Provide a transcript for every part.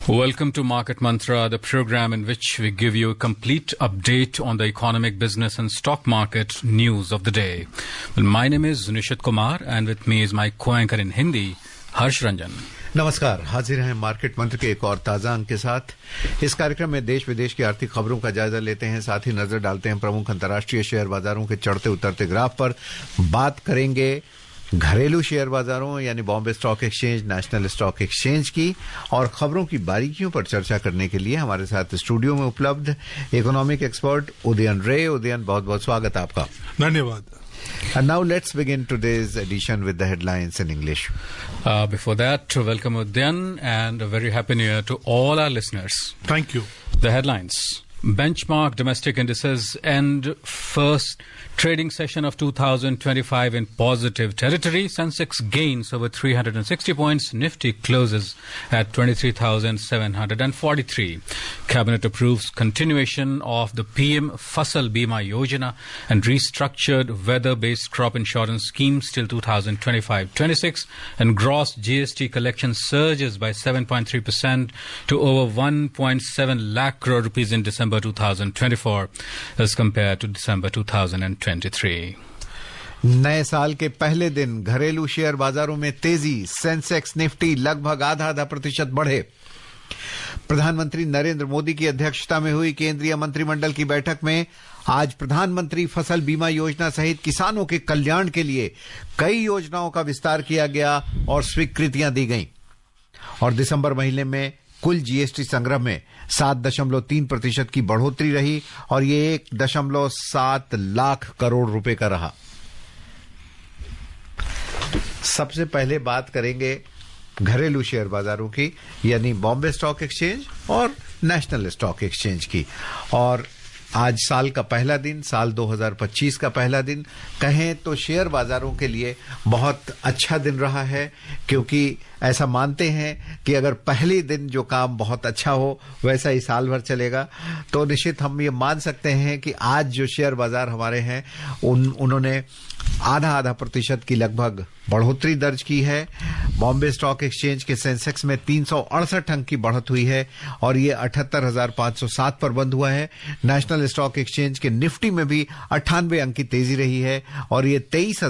Welcome to Market Mantra, the program in which we give you a complete update on the economic, business and stock market news of the day. Well, my name is Nishit Kumar and with me is my co-anchor in Hindi, Harsh Ranjan. नमस्कार, हाजिर हैं market मंत्र के एक और ताजा अंक के साथ। इस कार्यक्रम में देश विदेश की आर्थिक खबरों का जायजा लेते हैं, साथ ही नजर डालते हैं प्रमुख अंतर्राष्ट्रीय शेयर बाजारों के चढ़ते उतरते ग्राफ पर। बात करेंगे घरेलू शेयर बाजारों यानी Bombay stock exchange, national stock exchange की, और खबरों की बारीकियों पर चर्चा करने के लिए हमारे साथ स्टूडियो में उपलब्ध इकोनॉमिक एक्सपर्ट उदयन रे। उदयन, बहुत बहुत स्वागत आपका। धन्यवाद। And now let's begin today's edition with the headlines in English. Before that, welcome Udyan and a very happy new year to all our listeners. Thank you. The headlines. Benchmark domestic indices end first trading session of 2025 in positive territory. Sensex gains over 360 points. Nifty closes at 23,743. Cabinet approves continuation of the PM Fasal Bima Yojana and restructured weather-based crop insurance schemes till 2025-26. And gross GST collection surges by 7.3% to over 1.7 lakh crore rupees in December 2024 as compared to December 2023. नए साल के पहले दिन घरेलू शेयर बाजारों में तेजी। सेंसेक्स निफ्टी लगभग आधा प्रतिशत बढ़े। प्रधानमंत्री नरेंद्र मोदी की अध्यक्षता में हुई केंद्रीय मंत्रिमंडल की बैठक में आज प्रधानमंत्री फसल बीमा योजना सहित किसानों के कल्याण के लिए कई योजनाओं का विस्तार किया गया और स्वीकृतियां दी गईं। और दिसंबर महीने में कुल जीएसटी संग्रह में 7.3% की बढ़ोतरी रही और ये 1.7 लाख करोड़ रुपए का रहा। सबसे पहले बात करेंगे घरेलू शेयर बाजारों की यानी बॉम्बे स्टॉक एक्सचेंज और नेशनल स्टॉक एक्सचेंज की। और आज साल का पहला दिन, साल 2025 का पहला दिन कहें तो शेयर बाजारों के लिए बहुत अच्छा दिन रहा है, क्योंकि ऐसा मानते हैं कि अगर पहले दिन जो काम बहुत अच्छा हो वैसा ही साल भर चलेगा। तो निश्चित हम ये मान सकते हैं कि आज जो शेयर बाजार हमारे हैं उन्होंने आधा प्रतिशत की लगभग बढ़ोतरी दर्ज की है। बॉम्बे स्टॉक एक्सचेंज के सेंसेक्स में 368 अंक की बढ़त हुई है और ये 78,507 पर बंद हुआ है। नेशनल स्टॉक एक्सचेंज के निफ्टी में भी 98 अंक की तेजी रही है और ये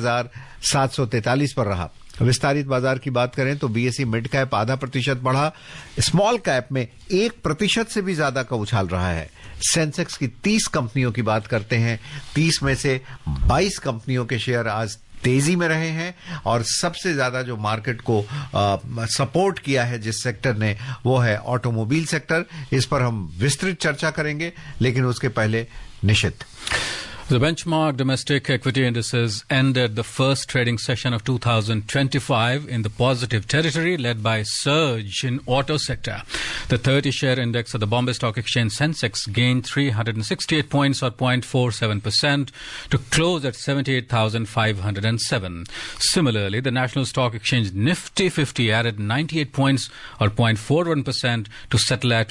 23,743 पर रहा। विस्तारित बाजार की बात करें तो बीएसई मिड कैप 0.5% बढ़ा। स्मॉल कैप में 1% से भी ज्यादा का उछाल रहा है। सेंसेक्स की 30 कंपनियों की बात करते हैं, 30 में से 22 कंपनियों के शेयर आज तेजी में रहे हैं और सबसे ज्यादा जो मार्केट को सपोर्ट किया है जिस सेक्टर ने, वो है ऑटोमोबाइल सेक्टर। इस पर हम विस्तृत चर्चा करेंगे, लेकिन उसके पहले निशित। The benchmark domestic equity indices ended the first trading session of 2025 in the positive territory, led by surge in auto sector. The 30-share index of the Bombay Stock Exchange Sensex gained 368 points or 0.47% to close at 78,507. Similarly, the National Stock Exchange Nifty 50 added 98 points or 0.41% to settle at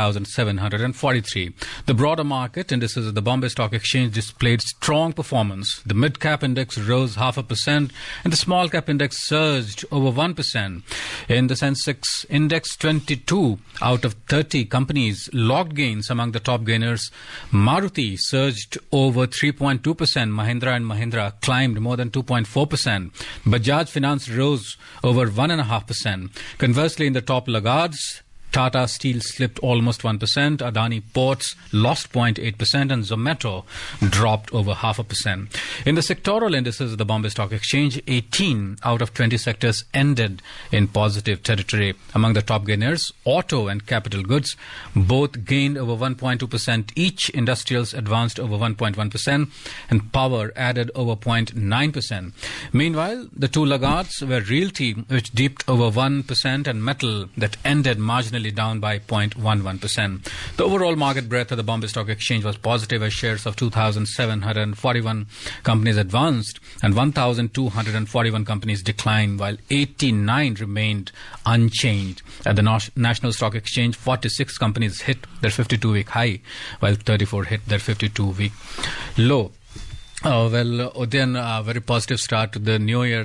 23,743. The broader market indices of the Bombay Stock Exchange displayed strong performance. The mid-cap index rose 0.5% and the small-cap index surged over 1%. In the Sensex index, 22 out of 30 companies logged gains. Among the top gainers, Maruti surged over 3.2%. Mahindra & Mahindra climbed more than 2.4%. Bajaj Finance rose over 1.5%. Conversely, in the top laggards, Tata Steel slipped almost 1%, Adani Ports lost 0.8%, and Zomato dropped over 0.5%. In the sectoral indices of the Bombay Stock Exchange, 18 out of 20 sectors ended in positive territory. Among the top gainers, auto and capital goods both gained over 1.2% each. Industrials advanced over 1.1%, and power added over 0.9%. Meanwhile, the two laggards were realty, which dipped over 1%, and metal that ended marginally down by 0.11%. The overall market breadth of the Bombay Stock Exchange was positive as shares of 2,741 companies advanced and 1,241 companies declined, while 89 remained unchanged. At the National Stock Exchange, 46 companies hit their 52-week high, while 34 hit their 52-week low. Udyan, very positive start to the new year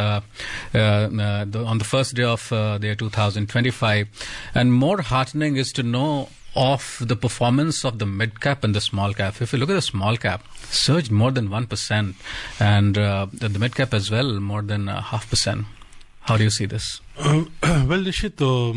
on the first day of the year 2025. And more heartening is to know of the performance of the mid-cap and the small-cap. If you look at the small-cap, surged more than 1%, and the mid-cap as well, more than 0.5%. How do you see this? Well, Nishit,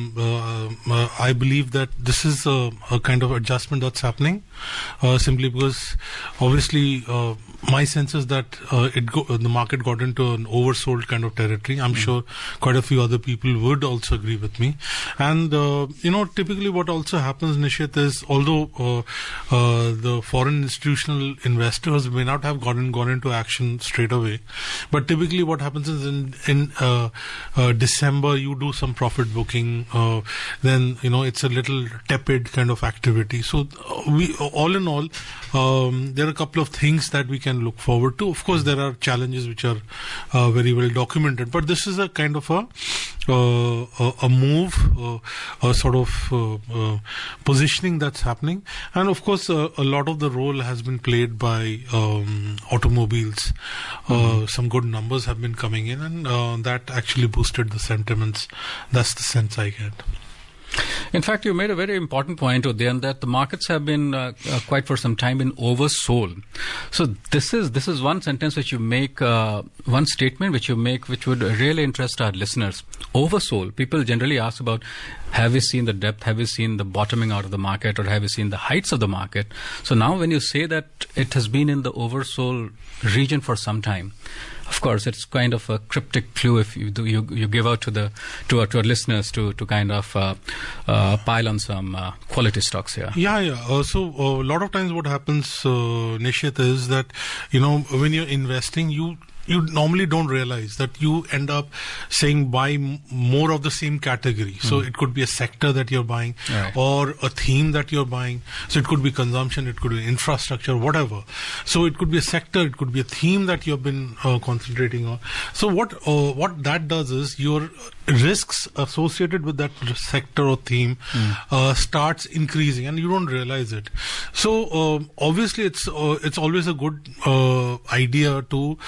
I believe that this is a kind of adjustment that's happening, simply because obviously my sense is that the market got into an oversold kind of territory. I'm sure quite a few other people would also agree with me. And, typically what also happens, Nishit, is although the foreign institutional investors may not have gone into action straight away, but typically what happens is in December, you do some profit booking, then it's a little tepid kind of activity. So we, all in all, there are a couple of things that we can look forward to. Of course, there are challenges which are very well documented, but this is a kind of a move, a sort of positioning that's happening. And of course, a lot of the role has been played by automobiles. Some good numbers have been coming in, and that actually boosted the sentiments. That's the sense I get. In fact, you made a very important point, Udyan, that the markets have been quite for some time been oversold. So this is one sentence which you make, one statement which you make, which would really interest our listeners. Oversold. People generally ask about, have we seen the depth? Have we seen the bottoming out of the market? Or have we seen the heights of the market? So now when you say that it has been in the oversold region for some time, of course, it's kind of a cryptic clue if you give out to our listeners to kind of pile on some quality stocks here. Yeah. So a lot of times what happens, Nishit, is that when you're investing, you normally don't realize that you end up saying buy more of the same category. So it could be a sector that you're buying, right, or a theme that you're buying. So it could be consumption, it could be infrastructure, whatever. So it could be a sector, it could be a theme that you've been concentrating on. So what that does is your risks associated with that sector or theme starts increasing, and you don't realize it. So obviously it's always a good idea to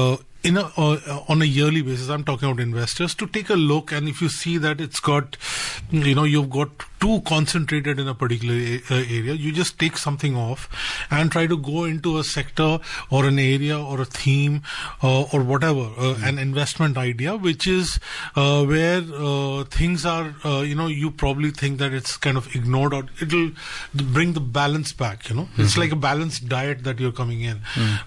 on a yearly basis, I'm talking about investors, to take a look, and if you see that it's got, you've got too concentrated in a particular area, you just take something off and try to go into a sector or an area or a theme or whatever, an investment idea, which is where things are, you probably think that it's kind of ignored, or it'll bring the balance back, It's like a balanced diet that you're coming in.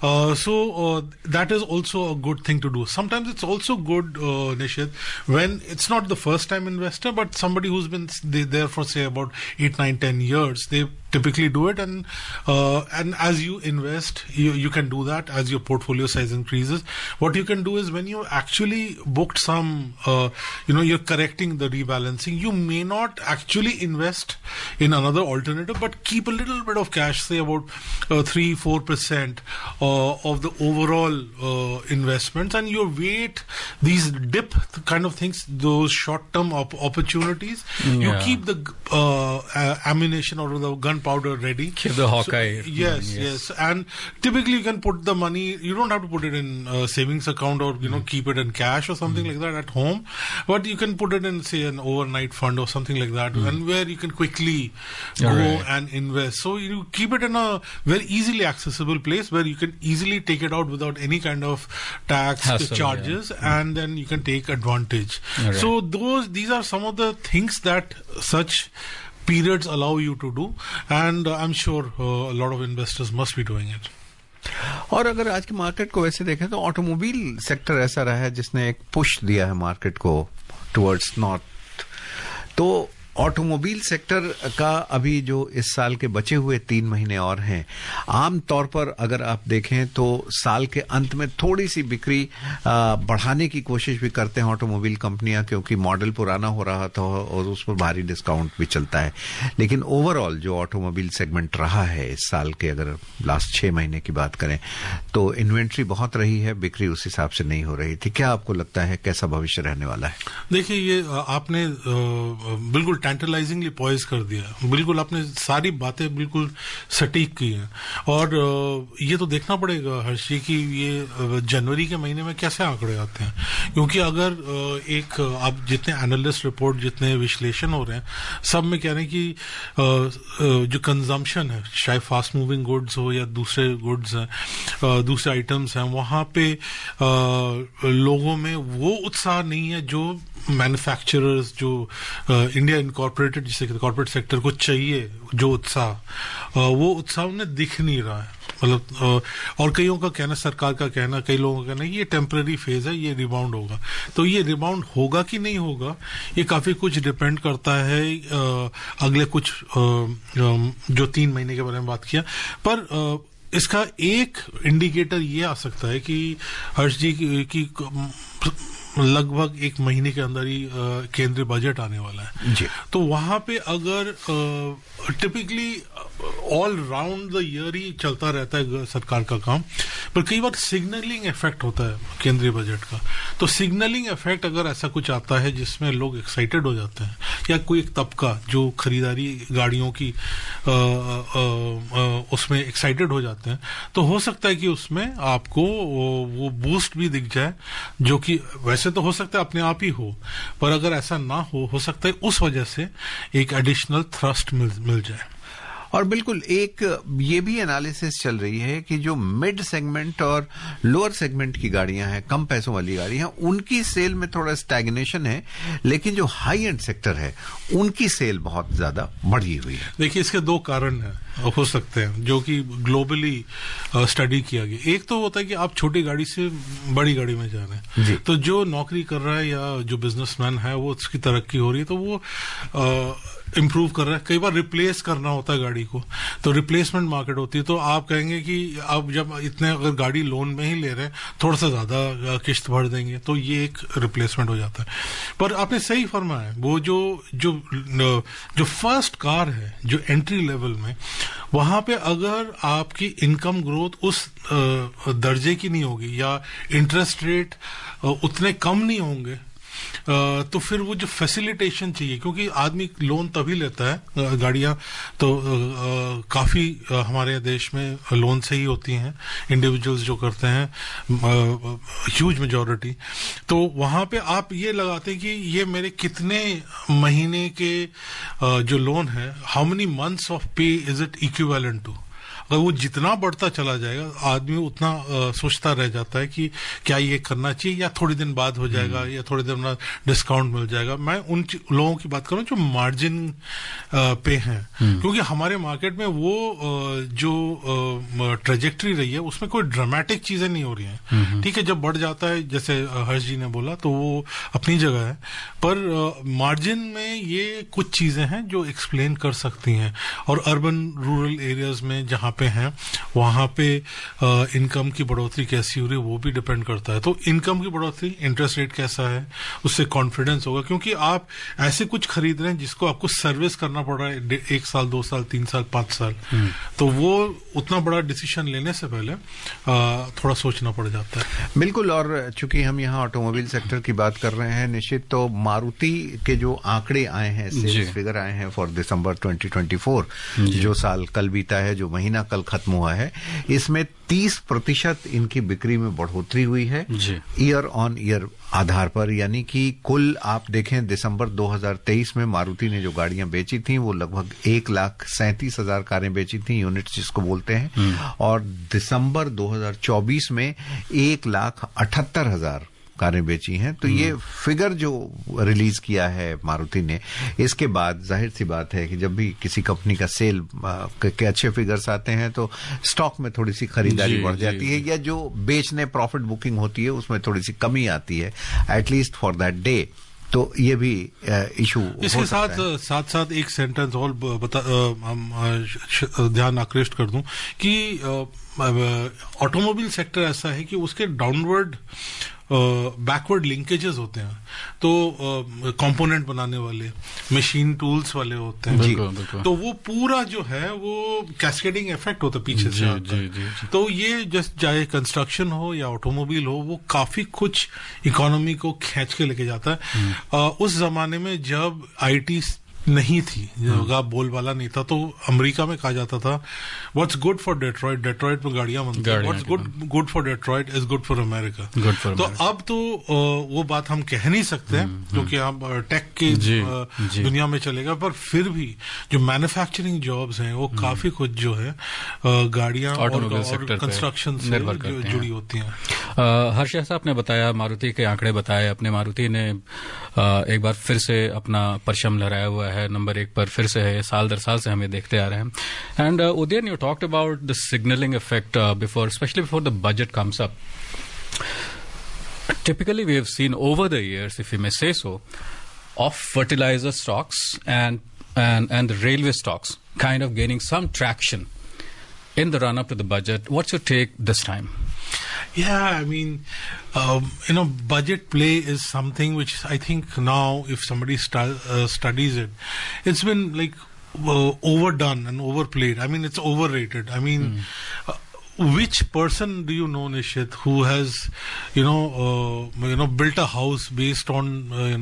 So that is also a good thing to do. Sometimes it's also good, Nishit, when it's not the first time investor, but somebody who's been there for say about 8, 9, 10 years, they typically do it, and as you invest, you can do that as your portfolio size increases. What you can do is when you actually booked some, you're correcting the rebalancing, you may not actually invest in another alternative, but keep a little bit of cash, say about 3-4% of the overall investments, and you wait these dip kind of things, those short-term opportunities. You keep the ammunition or the gunpowder ready. Keep the Hawkeye. So, yes. And typically you can put the money, you don't have to put it in a savings account or, keep it in cash or something like that at home. But you can put it in, say, an overnight fund or something like that, and where you can quickly go and invest. So you keep it in a very easily accessible place where you can easily take it out without any kind of tax charges, and then you can take advantage. So these are some of the things that such periods allow you to do, and I'm sure a lot of investors must be doing it. और अगर आज की market को वैसे देखें तो automobile sector ऐसा रहा है जिसने एक पुश दिया है मार्केट को टुवर्ड्स नॉर्थ. तो ऑटोमोबाइल सेक्टर का अभी जो इस साल के बचे हुए 3 महीने और हैं, आम तौर पर अगर आप देखें तो साल के अंत में थोड़ी सी बिक्री बढ़ाने की कोशिश भी करते हैं ऑटोमोबाइल कंपनियां, क्योंकि मॉडल पुराना हो रहा था और उस पर भारी डिस्काउंट भी चलता है. लेकिन ओवरऑल जो ऑटोमोबाइल सेगमेंट रहा है इस साल के, अगर लास्ट 6 महीने की बात करें तो इन्वेंट्री बहुत रही है, बिक्री उस हिसाब से नहीं हो रही थी. क्या आपको लगता है कैसा भविष्य रहने वाला है? देखिए, ये आपने बिल्कुल टैंटलाइजिंगली पॉइज कर दिया। बिल्कुल आपने सारी बातें बिल्कुल सटीक की हैं, और ये तो देखना पड़ेगा हर्ष जी कि ये जनवरी के महीने में कैसे आंकड़े आते हैं, क्योंकि अगर एक आप जितने एनालिस्ट रिपोर्ट, जितने विश्लेषण हो रहे हैं, सब में कह रहे हैं कि जो कंजम्पशन है, चाहे फास्ट मूविंग गुड्स हो या दूसरे गुड्स हैं, दूसरे आइटम्स हैं, वहां पे लोगों में वो उत्साह नहीं है जो मैन्युफैक्चरर्स, जो इंडिया इनकॉर्पोरेटेड जिसे कॉर्पोरेट सेक्टर को चाहिए, जो उत्साह, वो उत्साह उन्हें दिख नहीं रहा है। मतलब और कईयों का कहना, सरकार का कहना, कई लोगों का कहना, ये टेम्पररी फेज है, ये रिबाउंड होगा। तो ये रिबाउंड होगा कि नहीं होगा, ये काफी कुछ डिपेंड करता है अगले कुछ जो 3 महीने के बारे में बात किया। पर इसका एक इंडिकेटर ये आ सकता है कि हर्ष जी की लगभग 1 महीने के अंदर ही केंद्रीय बजट आने वाला है जी। तो वहां पे अगर typically all round the year ही चलता रहता है सरकार का काम, पर कई बार सिग्नलिंग इफेक्ट होता है केंद्रीय बजट का। तो सिग्नलिंग इफेक्ट अगर ऐसा कुछ आता है जिसमें लोग एक्साइटेड हो जाते हैं, या कोई एक तबका जो खरीदारी गाड़ियों की उसमें एक्साइटेड हो जाते हैं, तो हो सकता है कि उसमें आपको वो बूस्ट भी दिख जाए, जो कि वैसे तो हो सकता है अपने आप ही हो, पर अगर ऐसा ना हो सकता है उस वजह से एक एडिशनल थ्रस्ट मिल जाए। और बिल्कुल एक ये भी एनालिसिस चल रही है कि जो मिड सेगमेंट और लोअर सेगमेंट की गाड़ियां हैं, कम पैसों वाली गाड़ियां, उनकी सेल में थोड़ा स्टैग्नेशन है, लेकिन जो हाई एंड सेक्टर है उनकी सेल बहुत ज्यादा बढ़ी हुई है। देखिए, इसके 2 कारण हो सकते हैं जो कि ग्लोबली स्टडी किया गया। एक तो होता है कि आप छोटी गाड़ी से बड़ी गाड़ी में जा रहे हैं, तो जो नौकरी कर रहा है या जो बिजनेसमैन है वो उसकी तरक्की हो रही है, तो वो इम्प्रूव कर रहा है। कई बार रिप्लेस करना होता है गाड़ी को, तो रिप्लेसमेंट मार्केट होती है। तो आप कहेंगे कि आप जब इतने अगर गाड़ी लोन में ही ले रहे हैं, थोड़ा सा ज्यादा किश्त भर देंगे, तो ये एक रिप्लेसमेंट हो जाता है। पर आपने सही फरमाया, वो जो फर्स्ट कार है, जो एंट्री लेवल में, वहां पे अगर आपकी इनकम ग्रोथ उस दर्जे की नहीं होगी या इंटरेस्ट रेट उतने कम नहीं होंगे, तो फिर वो जो फैसिलिटेशन चाहिए, क्योंकि आदमी लोन तभी लेता है, गाड़ियां तो काफी हमारे देश में लोन से ही होती हैं, इंडिविजुअल्स जो करते हैं, ह्यूज मेजॉरिटी। तो वहां पे आप ये लगाते हैं कि ये मेरे कितने महीने के जो लोन है, how many months of pay is it equivalent to. अगर वो जितना बढ़ता चला जाएगा, आदमी उतना सोचता रह जाता है कि क्या ये करना चाहिए, या थोड़ी दिन बाद हो जाएगा, या थोड़ी दिन बाद डिस्काउंट मिल जाएगा। मैं उन लोगों की बात करूं जो मार्जिन पे हैं, क्योंकि हमारे मार्केट में वो जो ट्रेजेक्ट्री रही है उसमें कोई ड्रामेटिक चीजें नहीं हो रही हैं। ठीक है, जब बढ़ जाता है, जैसे हर्ष जी ने बोला, तो वो अपनी जगह है, पर मार्जिन में ये कुछ चीजें हैं जो एक्सप्लेन कर सकती हैं। और अर्बन रूरल एरियाज में जहां पे हैं, वहां पे इनकम की बढ़ोतरी कैसी हो रही है वो भी डिपेंड करता है। तो इनकम की बढ़ोतरी, इंटरेस्ट रेट कैसा है, उससे कॉन्फिडेंस होगा, क्योंकि आप ऐसे कुछ खरीद रहे हैं जिसको आपको सर्विस करना पड़ रहा है 1 साल, 2 साल, 3 साल, 5 साल, तो वो उतना बड़ा डिसीजन लेने से पहले थोड़ा सोचना पड़ जाता है। बिल्कुल। और चूंकि हम यहाँ ऑटोमोबाइल सेक्टर की बात कर रहे हैं निश्चित, तो मारुति के जो आंकड़े आए हैं, सेल्स फिगर आए हैं फॉर दिसंबर 2024, जो साल कल बीता है, जो महीना कल खत्म हुआ है, इसमें 30% इनकी बिक्री में बढ़ोतरी हुई है ईयर ऑन ईयर आधार पर। यानी कि कुल आप देखें, दिसंबर 2023 में मारुति ने जो गाड़ियां बेची थी वो लगभग 1,37,000 कारें बेची थी, यूनिट्स जिसको बोलते हैं, और दिसंबर 2024 में 1,78,000 कारें बेची हैं। तो ये फिगर जो रिलीज किया है मारुति ने, इसके बाद जाहिर सी बात है कि जब भी किसी कंपनी का सेल के अच्छे फिगर्स आते हैं तो स्टॉक में थोड़ी सी खरीदारी बढ़ जाती है, या जो बेचने प्रॉफिट बुकिंग होती है उसमें थोड़ी सी कमी आती है, एटलीस्ट फॉर दैट डे। तो ये भी इशू। इसके साथ एक सेंटेंस और ध्यान आकृष्ट कर दूं कि ऑटोमोबाइल सेक्टर ऐसा है कि उसके डाउनवर्ड बैकवर्ड लिंकेजेस होते हैं। तो कंपोनेंट बनाने वाले, मशीन टूल्स वाले होते हैं, बिल्कुल। तो वो पूरा जो है वो कैस्केडिंग इफेक्ट होता है पीछे से आता है। तो ये जस्ट चाहे कंस्ट्रक्शन हो या ऑटोमोबाइल हो, वो काफी कुछ इकोनॉमी को खींच के लेके जाता है। उस जमाने में जब आईटी नहीं थी, जगह बोलबाला नहीं था। तो अमेरिका में कहा जाता था what's good for Detroit, Detroit में गाड़ियां बनती हैं, what's good for Detroit is good for America. तो अब तो वो बात हम कह नहीं सकते क्योंकि हम टेक की दुनिया में चलेगा, पर फिर भी जो मैन्युफैक्चरिंग जॉब्स हैं वो काफी कुछ जो है गाड़ियां और कंस्ट्रक्शन से जुड़ी होती हैं। हर्ष साहब ने बताया, मारुति के आंकड़े बताए, अपने मारुति ने एक बार फिर से अपना परचम लहराया हुआ है, नंबर 1 पर फिर से है, साल दर साल से हमें देखते आ रहे हैं। And Udayan, you talked about the signalling effect before, specially before the budget comes up. Typically we have seen over the years, if you may say so, of fertilizer stocks and the railway stocks kind of gaining some traction in the run up to the budget. What's your take this time? Yeah, I mean, budget play is something which I think now, if somebody studies it, it's been like overdone and overplayed. I mean, it's overrated. I mean, which person do you know, Nishit, who has, built a house based on,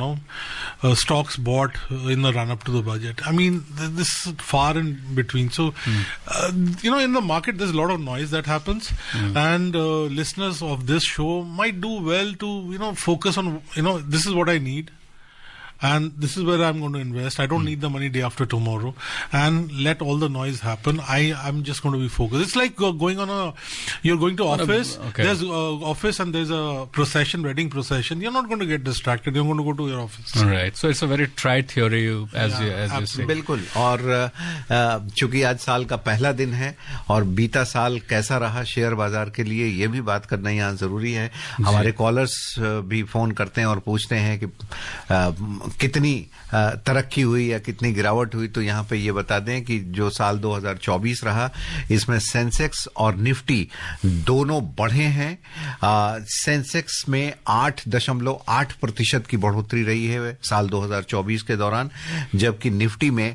stocks bought in the run up to the budget? I mean, this is far in between. So, in the market, there's a lot of noise that happens, and listeners of this show might do well to, focus on, this is what I need. And this is where I'm going to invest. I don't need the money day after tomorrow, and let all the noise happen. I'm just going to be focused. It's like you're going to office. Okay. There's office and there's a procession, wedding procession. You're not going to get distracted. You're going to go to your office. Right. So it's a very tried theory, as you say. बिल्कुल. और चूंकि आज साल का पहला दिन है और बीता साल कैसा रहा शेयर बाजार के लिए, ये भी बात करना यहाँ जरूरी है. हमारे कॉलर्स भी फोन करते हैं और पूछते हैं कि कितनी तरक्की हुई या कितनी गिरावट हुई. तो यहाँ पे ये बता दें कि जो साल 2024 रहा, इसमें सेंसेक्स और निफ्टी दोनों बढ़े हैं. सेंसेक्स में 8.8% की बढ़ोतरी रही है साल 2024 के दौरान, जबकि निफ्टी में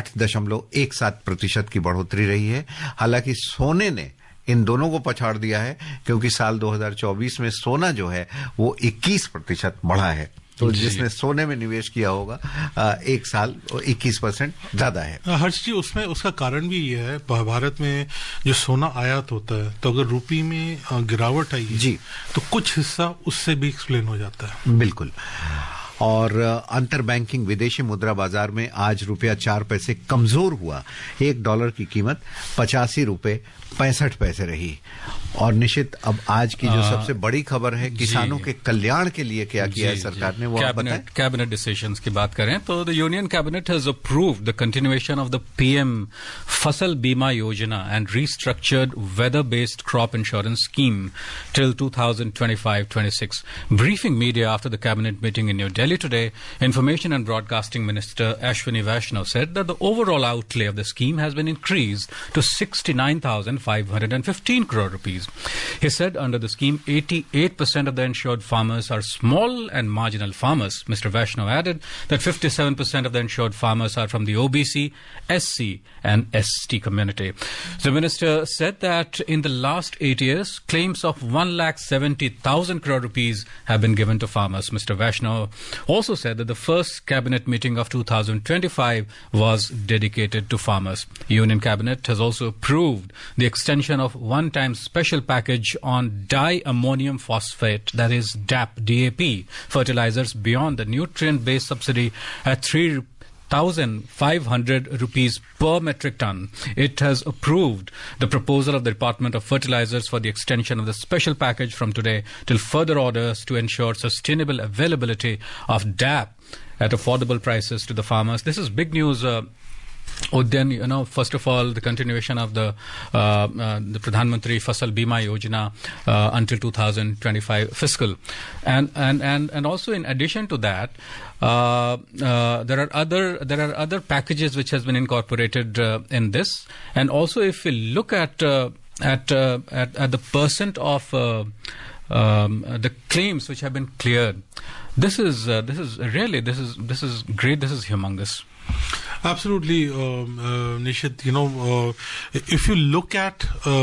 8.17% की बढ़ोतरी रही है. हालांकि सोने ने इन दोनों को पछाड़ दिया है, क्योंकि साल 2024 में सोना जो है वो 21% बढ़ा है. तो जिसने सोने में निवेश किया होगा, एक साल 21% ज्यादा है. हर्ष जी, उसमें उसका कारण भी ये है, भारत में जो सोना आयात होता है, तो अगर रुपये में गिरावट आई जी, तो कुछ हिस्सा उससे भी एक्सप्लेन हो जाता है. बिल्कुल. और अंतर बैंकिंग विदेशी मुद्रा बाजार में आज रुपया 4 पैसे कमजोर हुआ. $1 की कीमत 85 रुपए 65 पैसे रही. और निश्चित अब आज की जो सबसे बड़ी खबर है, किसानों के कल्याण के लिए क्या किया है सरकार ने, वो कैबिनेट डिसीजंस की बात करें तो the union cabinet has approved the continuation of the PM Fasal Bima Yojana and restructured weather based crop insurance scheme till 2025-26. Briefing media after the cabinet meeting in New Delhi today, Information and Broadcasting Minister Ashwini Vaishnaw said that the overall outlay of the scheme has been increased to 69,515 crore rupees. He said under the scheme, 88% of the insured farmers are small and marginal farmers. Mr. Vaishnaw added that 57% of the insured farmers are from the OBC, SC and ST community. The minister said that in the last 8 years, claims of 1,70,000 crore rupees have been given to farmers. Mr. Vaishnaw also said that the first cabinet meeting of 2025 was dedicated to farmers. Union Cabinet has also approved the extension of one-time special package on diammonium phosphate, that is DAP fertilizers beyond the nutrient-based subsidy at 3,500 rupees per metric ton. It has approved the proposal of the Department of Fertilizers for the extension of the special package from today till further orders to ensure sustainable availability of DAP at affordable prices to the farmers. This is big news. Udyan, first of all, the continuation of the Pradhan Mantri Fasal Bima Yojana until 2025 fiscal, and also in addition to that, there are other packages which has been incorporated in this, and also if we look at the percent of the claims which have been cleared, this is great. This is humongous. Absolutely, Nishit. If you look at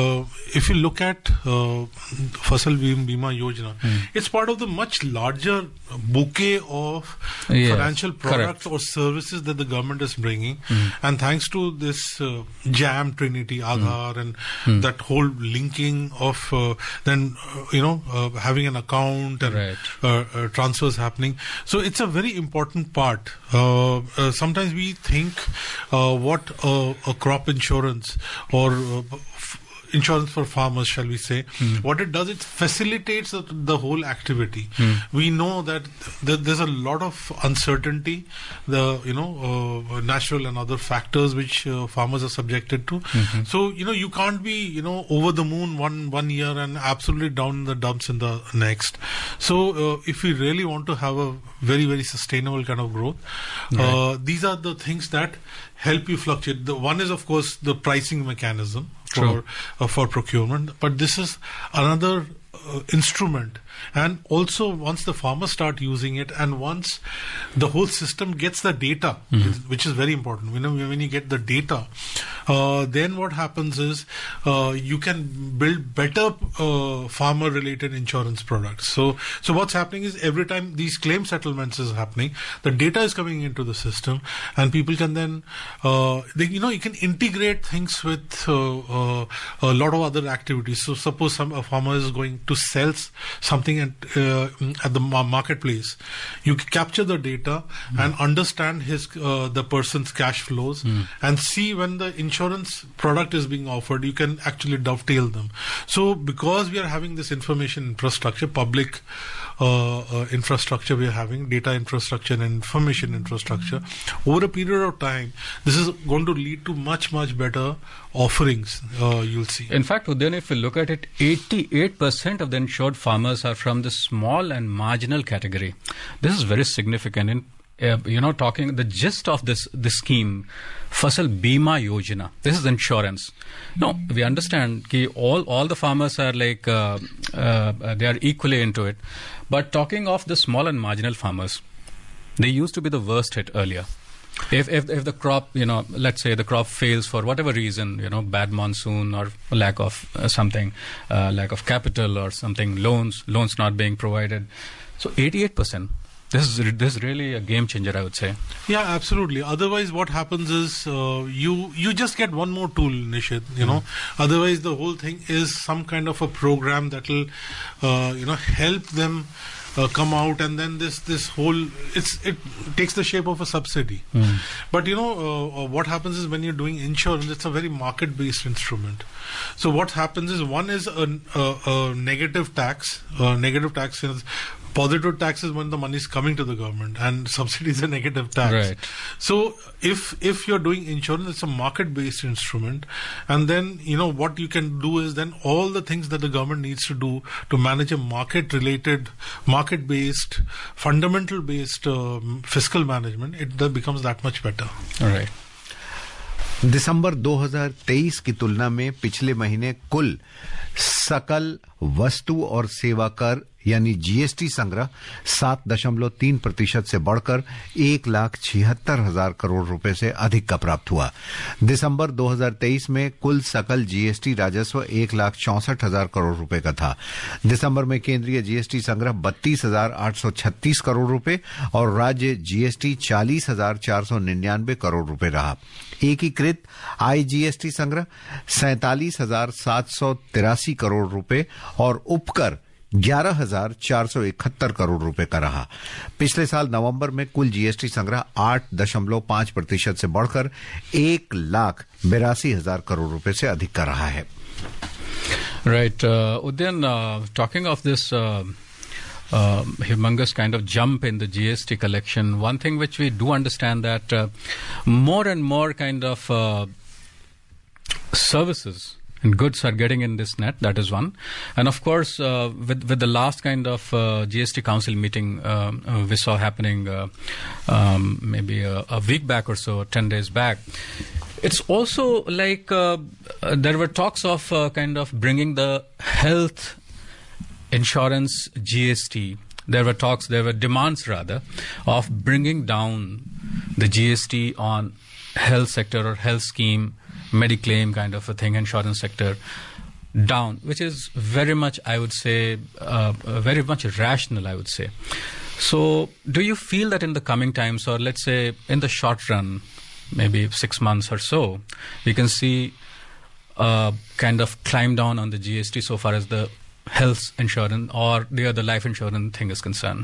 Fasal Bima Yojana, it's part of the much larger bouquet of financial products or services that the government is bringing, and thanks to this JAM Trinity, Aadhaar, and that whole linking of having an account and transfers happening. So it's a very important part. Sometimes we think what a crop insurance or insurance for farmers, shall we say, what it does, it facilitates the whole activity. We know that there's a lot of uncertainty, natural and other factors which farmers are subjected to. So you can't be over the moon one year and absolutely down in the dumps in the next. So if we really want to have a very, very sustainable kind of growth, these are the things that help you fluctuate. The one is, of course, the pricing mechanism for procurement, but this is another instrument. And also, once the farmers start using it, and once the whole system gets the data, which is very important. When you get the data, then what happens is you can build better farmer-related insurance products. So what's happening is every time these claim settlements is happening, the data is coming into the system, and people can then, you can integrate things with a lot of other activities. So suppose a farmer is going to sell something at the marketplace, you capture the data and understand the person's cash flows and see when the insurance product is being offered, you can actually dovetail them. So because we are having this information infrastructure, public infrastructure, we are having data infrastructure and information infrastructure, over a period of time, this is going to lead to much, much better offerings, you'll see. In fact, Udyan, if you look at it, 88% of the insured farmers are from the small and marginal category. This is very significant. Talking the gist of this scheme, Fasal Bima Yojana. This is insurance. No, we understand that all the farmers are like they are equally into it. But talking of the small and marginal farmers, they used to be the worst hit earlier. If the crop, let's say the crop fails for whatever reason, bad monsoon or lack of something, lack of capital or something, loans not being provided. So 88%. This is really a game changer, I would say. Yeah, absolutely. Otherwise, what happens is you just get one more tool, Nishit. Otherwise, the whole thing is some kind of a program that will, help them come out, and then this whole it takes the shape of a subsidy. But what happens is when you're doing insurance, it's a very market-based instrument. So what happens is one is a negative tax. Negative tax is positive tax is when the money is coming to the government, and subsidy is a negative tax. Right. So if you're doing insurance, it's a market-based instrument, and then what you can do is then all the things that the government needs to do to manage a market-related, market-based, fundamental-based fiscal management, it becomes that much better. All right. दिसंबर 2023 की तुलना में पिछले महीने कुल सकल वस्तु और सेवा कर यानी जीएसटी संग्रह 7.3% से बढ़कर 1,76,000 करोड़ रुपए से अधिक का प्राप्त हुआ। दिसंबर 2023 में कुल सकल जीएसटी राजस्व 1,64,000 करोड़ रुपए का था। दिसंबर में केंद्रीय जीएसटी संग्रह 32,836 करोड़ रुपए और राज्य जीएसटी 40,499 करोड़ रुपए रहा। एकीकृत आईजीएसटी संग्रह 47,783 करोड़ रुपए और उपकर 11,471 करोड़ रुपए का रहा। पिछले साल नवंबर में कुल जीएसटी संग्रह 8.5% से बढ़कर 1,82,000 करोड़ रुपए से अधिक का रहा है। Right, Udyan, talking of this humongous kind of jump in the GST collection, one thing which we do understand that more and more kind of services and goods are getting in this net. That is one. And of course, with the last kind of GST Council meeting we saw happening maybe a week back or so, 10 days back, it's also like there were talks of kind of bringing the health insurance GST. There were demands rather of bringing down the GST on health sector or health scheme, Mediclaim kind of a thing, insurance sector, down, which is very much, I would say, very much rational, I would say. So do you feel that in the coming times, or let's say in the short run, maybe 6 months or so, we can see kind of climb down on the GST so far as the health insurance or the other life insurance thing is concerned?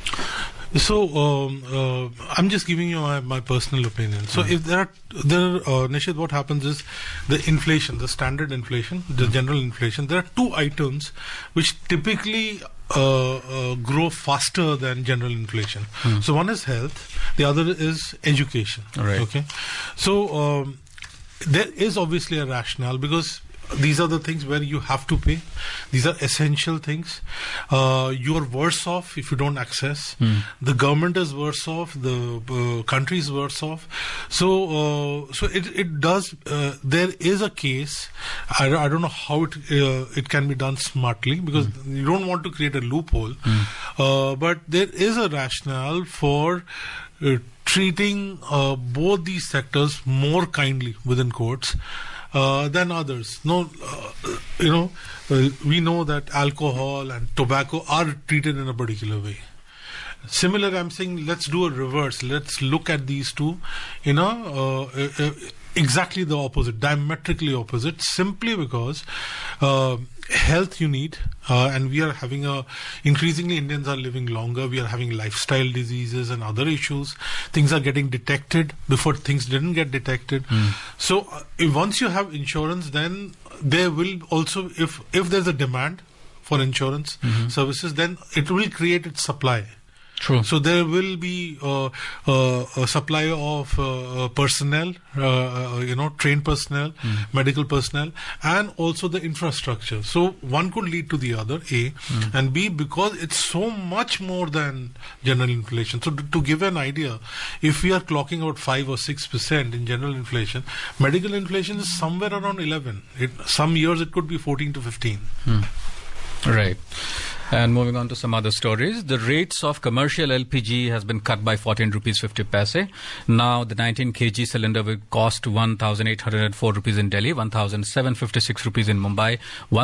So I'm just giving you my personal opinion. So if Nishit, what happens is the inflation, the standard inflation, the general inflation. There are two items which typically grow faster than general inflation. So one is health, the other is education. Right. Okay. So there is obviously a rationale because these are the things where you have to pay. These are essential things. You are worse off if you don't access. The government is worse off. The country is worse off. So it does. There is a case. I don't know how it can be done smartly because you don't want to create a loophole. But there is a rationale for treating both these sectors more kindly within quotes than others. We know that alcohol and tobacco are treated in a particular way. Similar, I'm saying let's do a reverse. Let's look at these two in exactly the opposite, diametrically opposite, simply because health you need, and we are having increasingly Indians are living longer, we are having lifestyle diseases and other issues. Things are getting detected before things didn't get detected. So if once you have insurance, then there will also, if there's a demand for insurance services, then it will create its supply. True. So there will be a supply of personnel, trained personnel, medical personnel, and also the infrastructure. So one could lead to the other, A, and B, because it's so much more than general inflation. So to give an idea, if we are clocking out 5 or 6% in general inflation, medical inflation is somewhere around 11. Some years it could be 14 to 15. Right. And moving on to some other stories, the rates of commercial LPG has been cut by 14 rupees 50 paise. Now the 19 kg cylinder will cost 1,804 rupees in Delhi, 1,756 rupees in Mumbai,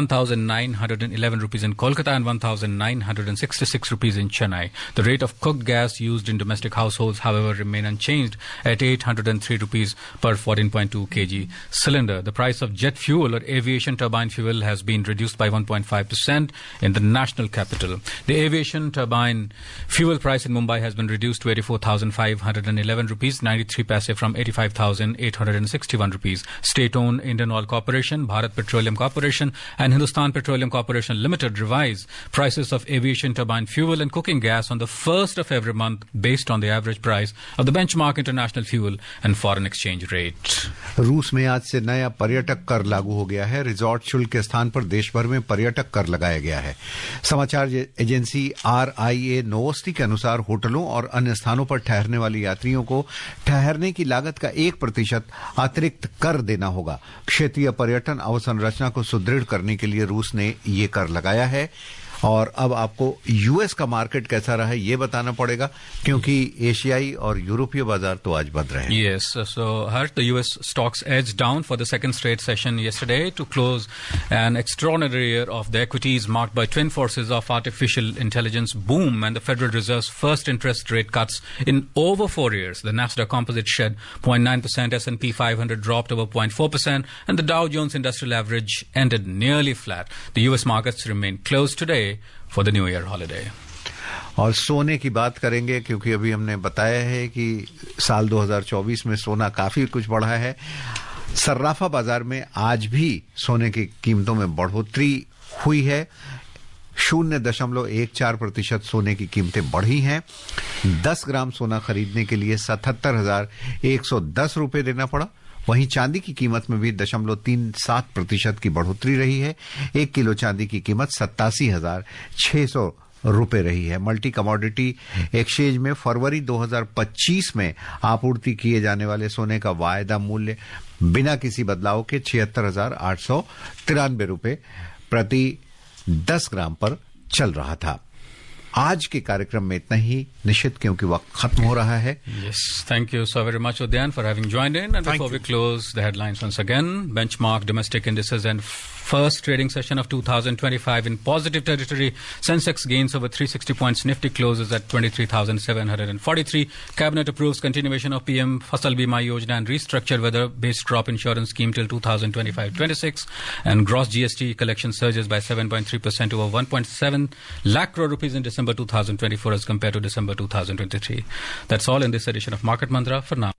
1,911 rupees in Kolkata, and 1,966 rupees in Chennai. The rate of cooked gas used in domestic households, however, remain unchanged at 803 rupees per 14.2 kg cylinder. The price of jet fuel or aviation turbine fuel has been reduced by 1.5% in the national capital. The aviation turbine fuel price in Mumbai has been reduced to 84,511 rupees 93 paise from 85,861 rupees. State-owned Indian Oil Corporation, Bharat Petroleum Corporation, and Hindustan Petroleum Corporation Limited revise prices of aviation turbine fuel and cooking gas on the 1st of every month based on the average price of the benchmark international fuel and foreign exchange rate. रूस में आज से नया पर्यटक कर लागू हो गया है. रिजॉर्ट शुल्क के स्थान पर देश भर में पर्यटक कर लगाया गया है. समाचार एजेंसी RIA नोवोस्टी के अनुसार होटलों और अन्य स्थानों पर ठहरने वाले यात्रियों को ठहरने की लागत का 1% अतिरिक्त कर देना होगा. क्षेत्रीय पर्यटन अवसंरचना को सुदृढ़ करने के लिए रूस ने ये कर लगाया है. और अब आपको यूएस का मार्केट कैसा रहा है ये बताना पड़ेगा क्योंकि एशियाई और यूरोपीय बाजार तो आज बंद रहे. Yes, so Harsh, the US stocks edged down for the second straight session yesterday to close an extraordinary year of the equities marked by twin forces of artificial intelligence boom and the Federal Reserve's first interest rate cuts in over 4 years. The Nasdaq Composite shed 0.9%, S&P 500 dropped over 0.4%, and the Dow Jones Industrial Average ended nearly flat. The US markets remain closed today for the New Year holiday. और सोने की बात करेंगे क्योंकि अभी हमने बताया है कि साल 2024 में सोना काफी कुछ बढ़ा है. सर्राफा बाजार में आज भी सोने की कीमतों में बढ़ोतरी हुई है. 0.14% सोने की कीमतें बढ़ी हैं. 10 ग्राम सोना खरीदने के लिए 77,110 रुपए देना पड़ा. वहीं चांदी की कीमत में भी 0.37% की बढ़ोतरी रही है. 1 किलो चांदी की कीमत 87,600 रुपए रही है. मल्टी कमोडिटी एक्सचेंज में फरवरी 2025 में आपूर्ति किए जाने वाले सोने का वायदा मूल्य बिना किसी बदलाव के 76,893 रुपए प्रति 10 ग्राम पर चल रहा था. आज के कार्यक्रम में इतना ही, निश्चित, क्योंकि वक्त खत्म हो रहा है. Yes, thank you so very much, Udyan, for having joined in. And before we close the headlines once again, benchmark domestic indices and first trading session of 2025 in positive territory. Sensex gains over 360 points. Nifty closes at 23,743. Cabinet approves continuation of PM Fasal Bima Yojana and restructured weather-based crop insurance scheme till 2025-26. And gross GST collection surges by 7.3% to over 1.7 lakh crore rupees in December 2024 as compared to December 2023. That's all in this edition of Market Mantra for now.